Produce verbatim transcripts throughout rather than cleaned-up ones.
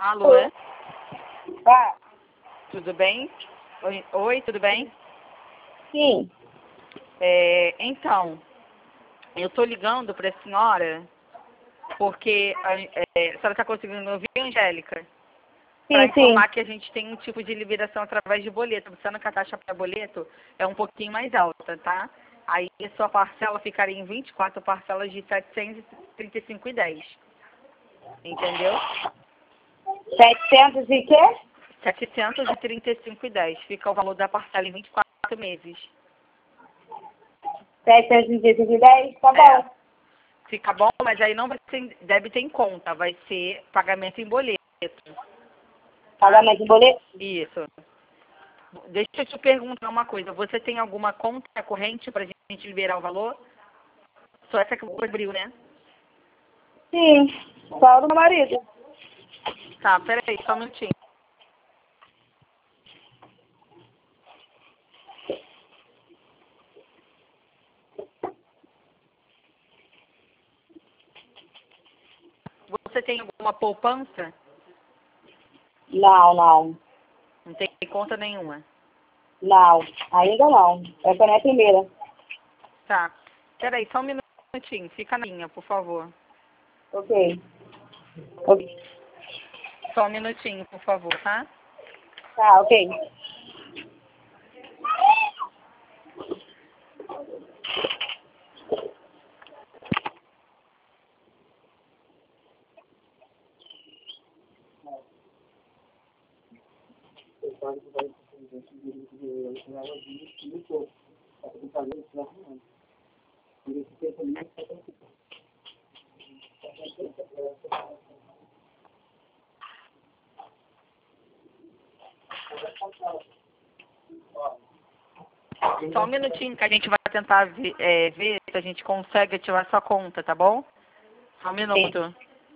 Alô? É? Tá. Tudo bem? Oi, oi, tudo bem? Sim. É, então, eu tô ligando para a senhora porque a, é, a senhora está conseguindo ouvir, Angélica? Para Sim, sim. informar que a gente tem um tipo de liberação através de boleto. Sendo que a taxa para boleto é um pouquinho mais alta, tá? Aí a sua parcela ficaria em vinte e quatro parcelas de setecentos e trinta e cinco reais e dez centavos. Entendeu? setecentos e quê? setecentos e trinta e cinco reais e dez centavos. Fica o valor da parcela em vinte e quatro meses. setecentos e trinta e cinco e dez? Tá bom. É. Fica bom, mas aí não vai ser débito em conta, vai ser pagamento em boleto. Pagamento de boleto? Isso. Deixa eu te perguntar uma coisa. Você tem alguma conta corrente pra gente liberar o valor? Só essa que você abriu, né? Sim. Só do meu marido. Tá, peraí, só um minutinho. Você tem alguma poupança? Não, não. Não tem conta nenhuma. Não. Ainda não. Essa não é a primeira. Tá. Peraí, só um minutinho. Fica na linha, por favor. Ok. Ok. Só um minutinho, por favor, tá? Tá, ok. Só um minutinho que a gente vai tentar ver, é, ver se a gente consegue ativar sua conta, tá bom? Só um minuto.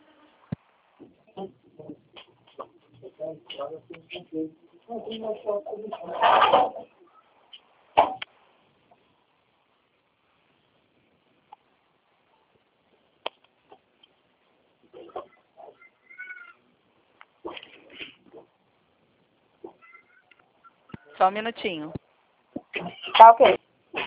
Só um minutinho. Tá, ok.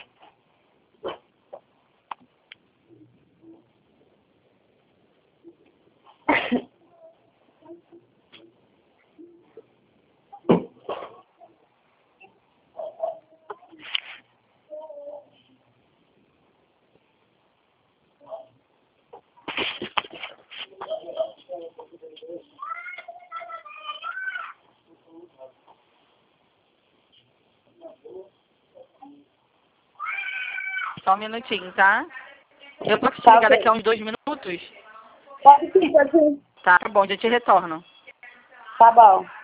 Só um minutinho, tá? Eu posso te Tá, ligar ok. daqui a uns dois minutos? Pode sim, pode sim. Tá, tá bom, já te retorno. Tá bom.